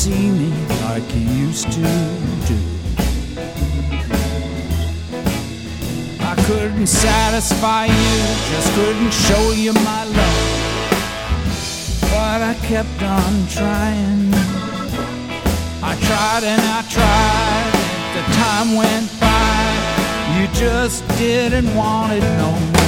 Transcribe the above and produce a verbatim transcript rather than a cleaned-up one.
see me like you used to do. I couldn't satisfy you, just couldn't show you my love, but I kept on trying. I tried and I tried, the time went by, you just didn't want it no more.